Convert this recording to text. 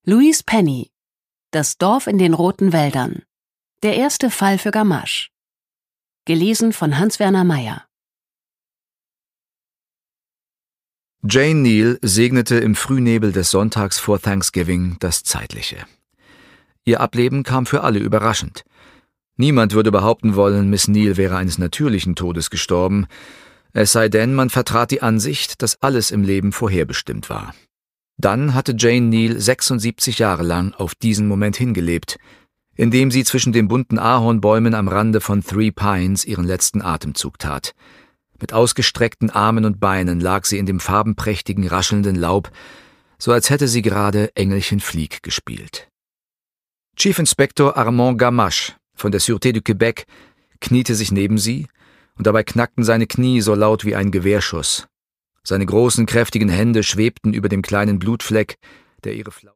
Louise Penny, Das Dorf in den roten Wäldern. Der erste Fall für Gamache. Gelesen von Hans-Werner Meyer. Jane Neal segnete im Frühnebel des Sonntags vor Thanksgiving das Zeitliche. Ihr Ableben kam für alle überraschend. Niemand würde behaupten wollen, Miss Neal wäre eines natürlichen Todes gestorben, es sei denn, man vertrat die Ansicht, dass alles im Leben vorherbestimmt war. Dann hatte Jane Neal 76 Jahre lang auf diesen Moment hingelebt, indem sie zwischen den bunten Ahornbäumen am Rande von Three Pines ihren letzten Atemzug tat. Mit ausgestreckten Armen und Beinen lag sie in dem farbenprächtigen, raschelnden Laub, so als hätte sie gerade Engelchen Flieg gespielt. Chief Inspector Armand Gamache von der Sûreté du Québec kniete sich neben sie, und dabei knackten seine Knie so laut wie ein Gewehrschuss. Seine großen, kräftigen Hände schwebten über dem kleinen Blutfleck, der ihre